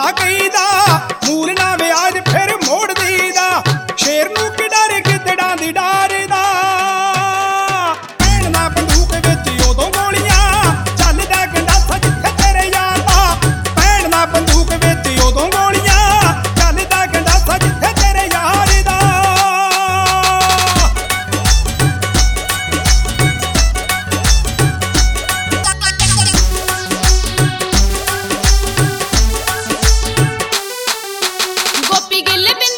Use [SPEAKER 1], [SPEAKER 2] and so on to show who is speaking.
[SPEAKER 1] ਕਈਦਾ ਮੂਲ ਨਾ ਵਿਆਜ ਫਿਰ ਮੋੜ ਦੇਈਦਾ ਸ਼ੇਰ ਨੂੰ ਕਿ ਡਰ ਗਿੱਦੜਾਂ ਦੀ ਡਾਰਦਾ ਭੈਣ ਨਾ ਬੰਦੂਕ ਵਿੱਚ ਉਦੋਂ ਗੋਲੀਆਂ ਚੱਲਦਾ ਗੰਡਾਸਾ ਜਿੱਥੇ ਤੇਰੇ ਯਾਰ ਦਾ ਭੈਣ ਨਾ ਬੰਦੂਕ ਵਿੱਚ ਉਦੋਂ ਗੋਲੀਆਂ ਚੱਲਦਾ ਗੰਡਾਸਾ ਜਿੱਥੇ ਤੇਰੇ ਯਾਰ ਦਾ
[SPEAKER 2] ਗੋਪੀ ਗਿੱਲ